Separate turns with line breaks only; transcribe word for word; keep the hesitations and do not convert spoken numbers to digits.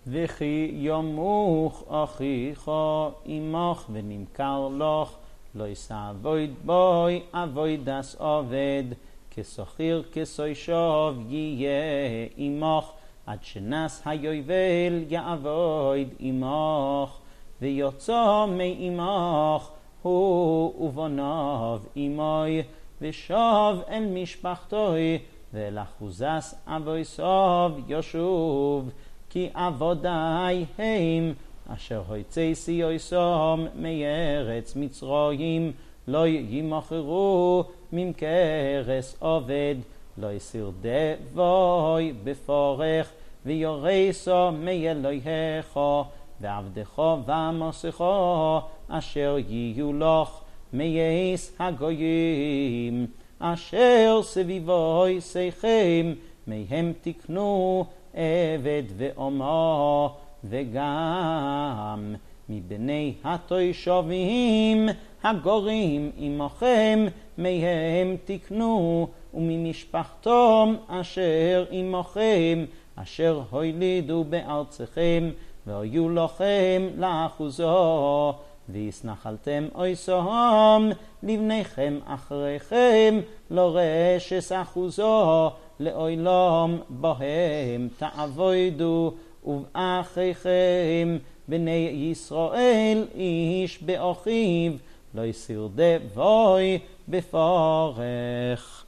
וכי יומוך אחיך עמך ונמכר לך, לא יישא אבויד בוי אבוידס עובד, כשכיר כסוישוב יהיה עמך, עד שנס היובל יעבוד עמך, ויוצא מעמך הוא ובניו עמי, ושוב אל משפחתו, ואל אחוזס אבויסוב ישוב, כי עבודי הם אשר הוצאתי יסום מארץ מצרים, לא ימכרו ממכרס עובד, לא יסיר דבוי בפורך, ויורסו מאלוהיך, ועבדך ועמוסך אשר יהיו לך מייס הגויים, אשר סביבוי שיכם, מהם תקנו עבד ואומו, וגם מבני התושבים הגורים עמכם, מהם תקנו, וממשפחתם אשר עמכם, אשר הולידו בארצכם, והיו לכם לאחוזו, ויסנחלתם אויסם לבניכם אחריכם, לא רשס אחוזו לעולם בהם תעבודו, ובאחיכם בני ישראל איש באחיו, לא יסיר דבוי בפרך.